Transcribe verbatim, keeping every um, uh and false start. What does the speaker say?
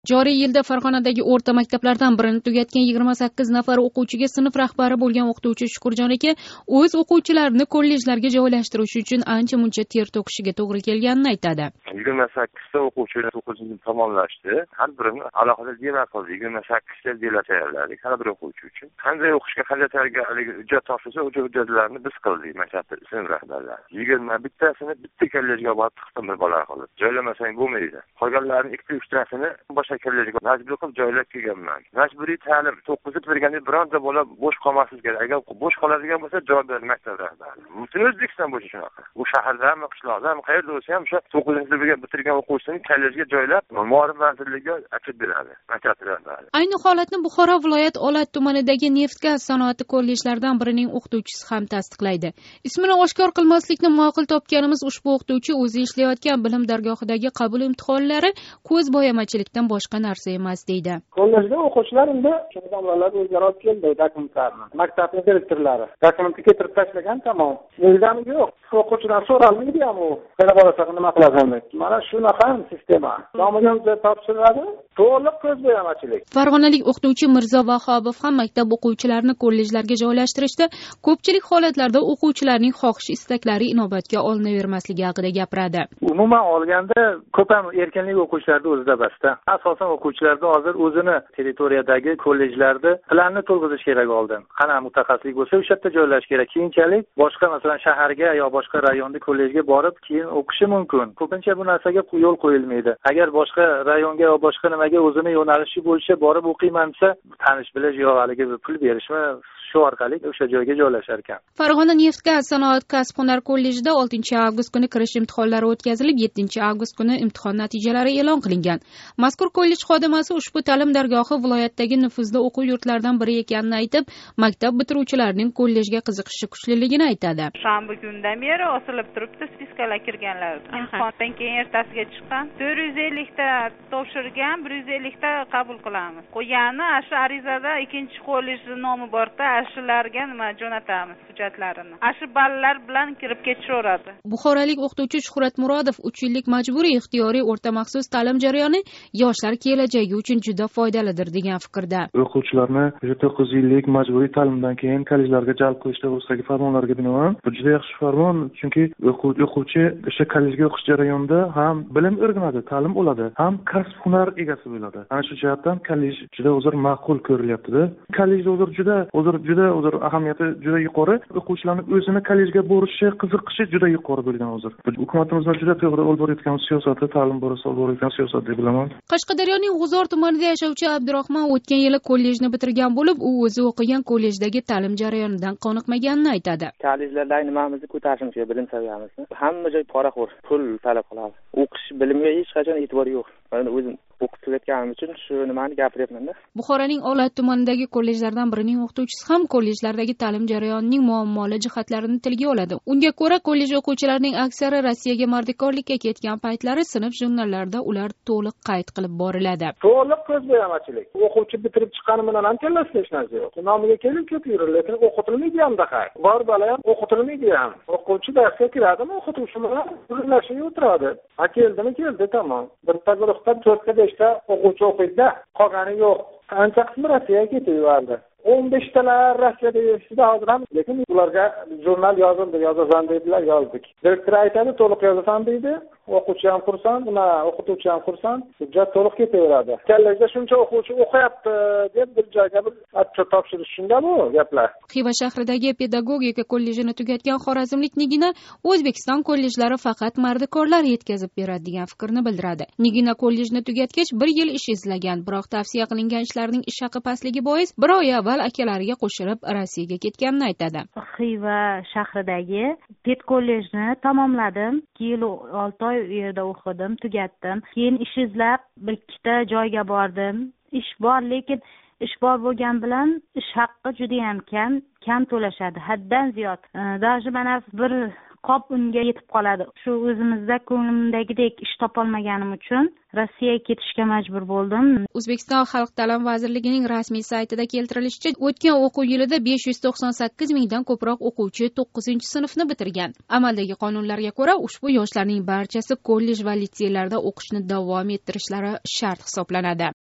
Joriy yilda Farg'onadagi o'rta maktablardan birini tugatgan yigirma sakkiz nafar o'quvchiga sinf rahbari bo'lgan o'qituvchi Shukurjon aka o'z o'quvchilarini kollejlarga joylashtirish uchun ancha-muncha ter to'kishiga to'g'ri kelganini aytadi. yigirma sakkizta o'quvchini o'qishini tamomlashdi. Har birini alohida demak qildi. yigirma sakkizta delar tayyorladik har bir o'quvchi uchun. Qanday o'qishga qanday tayyorgarlik hujjat topshirsa, o'sha hujjatlarni biz qildik maktabda sinf rahbarlari. yigirma bittasini bitta kollejga borib tiqdim bola qilib. Joylamasang bo'lmaydi. Qolganlarning ikkita uchtasini boshqa kollejga majbur qilib joylab kelganman. Majburiy ta'lim to'qqizib berganda bironta bola bo'sh qolmasligi kerak. Agar bo'sh qoladigan bo'lsa javob ber maktab rahbari. Butun O'zbekiston bo'yicha shunaqa. Bu shahardami, qishloqdami, qayerda bo'lsa ham o'sha to'qqizinchi sinfga bitirgan o'quvchisini kollejga joylab, ma'muriy vazirligiga achib beradi maktab rahbari. Ayni holatni Buxoro viloyat Olat tumanidagi neft-gaz sanoati kollejlaridan birining o'qituvchisi ham tasdiqlaydi. Ismini oshkor qilmaslikni ma'qul topganimiz ushbu o'qituvchi o'zi ishlayotgan bilim dargohidagi qabul imtihonlari ko'zbo'yamachilikdan boshqa narsa emas deydi. Kollejda o'quvchilar endi domlalar o'zlari olib keldi dokumentlarni. Maktabning direktorlari dokumentni keltirib tashlagan, tamom. Birdaniga yo'q. O'quvchidan so'ralmaydi ham u. Qana bo'lsa nima qilasan deb. Mana shunaqa sistema. Domlaga topshiriladi. To'liq ko'zbo'yamachilik. Farg'onalik o'qituvchi Mirzo Vahobov ham maktab o'quvchilarini kollejlarga joylashtirishda ko'pchilik holatlarda o'quvchilarning xohish istaklari inobatga olinavermasligi haqida gapiradi. Umuman olganda ko'p ham erkinlik o'quvchilarda o'zida basta. Asosan o'quvchilarda hozir o'zini territoriyadagi kollejlarda planni to'lg'izish kerak oldin. Qana mutaxassislik bo'lsa o'sha yerda joylash kerak. Keyinchalik boshqa masalan shaharga yo boshqa rayonda kollejga borib keyin o'qishi mumkin. Ko'pincha bu narsaga yo'l qo'yilmaydi. Agar boshqa rayonga yo boshqa nimaga o'zini yo'nalishi bo'yicha borib o'qiyman desa, tanish bilish yo haligi pul berishmi shu orqali o'sha joyga joylashar ekan. Farg'ona neft-gaz sanoat kasb-hunar kollejida oltinchi avgust kuni kirish imtihonlari o'tkazilib, yettinchi avgust kuni imtihon natijalari e'lon qilingan. Mazkur kollej xodimasi ushbu ta'lim dargohi viloyatdagi nufuzli o'quv yurtlaridan biri ekanini aytib, maktab bitiruvchilarining kollejga qiziqishi kuchliligini aytadi. Shanba kundan beri osilib turibdi spiskalar kirganlar. Imtihondan keyin ertasiga chiqqan. to'rt yuz ellik ta topshirgan, bir yuz ellik ta qabul qilamiz. Qo'yani shu arizada ikkinchi kollej nomi borda shularga nima jo'natamiz hujjatlarini. Shu ballar bilan kirib ketishaveradi. Buxorolik o'qituvchi Shuhrat Murodov uch yillik majburiy ixtiyoriy o'rta maxsus ta'lim jarayoni yoshlar kelajagi uchun juda foydalidir degan fikrda. O'quvchilarni o'sha to'qqiz yillik majburiy ta'limdan keyin kollejlarga jalb qilish to'g'risidagi farmonlarga binoan bu juda yaxshi farmon, chunki o'quvchi o'sha kollejga o'qish jarayonida ham bilim o'rganadi, ta'lim oladi, ham kasb-hunar egasi bo'ladi. Ana shu jihatdan kollej juda o'zir ma'qul ko'rilyapti-da. Kollejda o'zir juda o'zir juda o'zir ahamiyati juda yuqori. O'quvchilarning o'zini kollejga borishi, qiziqishi juda yuqori bo'lgan hozir. Hukumatimizning juda to'g'ri olib borayotgan siyosati, ta'lim borasida olib borayotgan siyosat deb bilaman. Qashqadaryoning G'uzor tumanida yashovchi Abdurahmon o'tgan yili kollejni bitirgan bo'lib, u o'zi o'qigan kollejdagi ta'lim jarayonidan qoniqmaganini aytadi. Kollejlardagi nimamizni ko'tarishimiz kerak, bilim saviyamizni. Hamma joy poraxo'r, pul talab qiladi. O'qish, bilimga hech qachon e'tibor yo'q. Men o'zim o'qitayotganim uchun shu nimani gapiryapman-da. Buxoroning Olat tumanidagi kollejlardan birining o'qituvchisi ham kollejlardagi ta'lim jarayonining muammoli jihatlarini tilga oladi. Unga ko'ra, kollej o'quvchilarining aksari Rossiyaga mardikorlikka ketgan paytlari sinf jurnallarida ular to'liq qayd qilib boriladi. To'liq ko'zbo'yamachilik. O'quvchi bitirib chiqqani bilan ham kelmasdi hech narsa yo'q. Nomiga kelib ketaveradi, lekin o'qitilmaydi ham daqa. Bor bola ham o'qitilmaydi ham. O'quvchi darsga kiradimi, o'qituvchi bilan birlashib o'tiradi. Ha keldimi, keldi, tamom. Bitta guruhda to'rtta beshta o'quvchi o'qiydi-da, qolgani yo'q. Ancha qismi Rossiyaga ketaveradi. o'n besh talar Rossiyada yurishdi hozir ham, lekin ularga jurnal yozildi, yozasan deydilar, yozdik. Direktor aytadi, to'liq yozasan deydi. O'quvchi ham xursand, nima, o'qituvchi ham xursand, hujjat to'liq ketaveradi. Kollejda shuncha o'quvchi o'qiyapti deb bir joyga bir atcha topshirish shunda bu gaplar. Xiva shahridagi pedagogika kollejini tugatgan xorazmlik Nigina O'zbekiston kollejlari faqat mardikorlar yetkazib beradi degan fikrni bildiradi. Nigina kollejni tugatgach bir yil ish izlagan, biroq tavsiya qilingan ishlarning ish haqi pastligi bois bir oy avval akalariga qo'shilib Rossiyaga ketganini aytadi. Xiva shahridagi ped kollejni tamomladim. ikki yil olti oy u yerda o'qidim, tugatdim. Keyin ish izlab bir ikkita joyga bordim. Ish bor, lekin ish bor bo'lgan bilan ish haqqi juda ham kam, kam to'lashadi, haddan ziyod. Даже mana bir qop unga yetib qoladi. Shu o'zimizda ko'nglimdagidek ish topolmaganim uchun Rossiyaga ketishga majbur bo'ldim. O'zbekiston Xalq ta'limi vazirligining rasmiy saytida keltirilishicha, o'tgan o'quv yilida besh yuz to'qson sakkiz mingdan ko'proq o'quvchi to'qqizinchi sinfni bitirgan. Amaldagi qonunlarga ko'ra, ushbu yoshlarning barchasi kollej va litseylarda o'qishni davom ettirishlari shart hisoblanadi.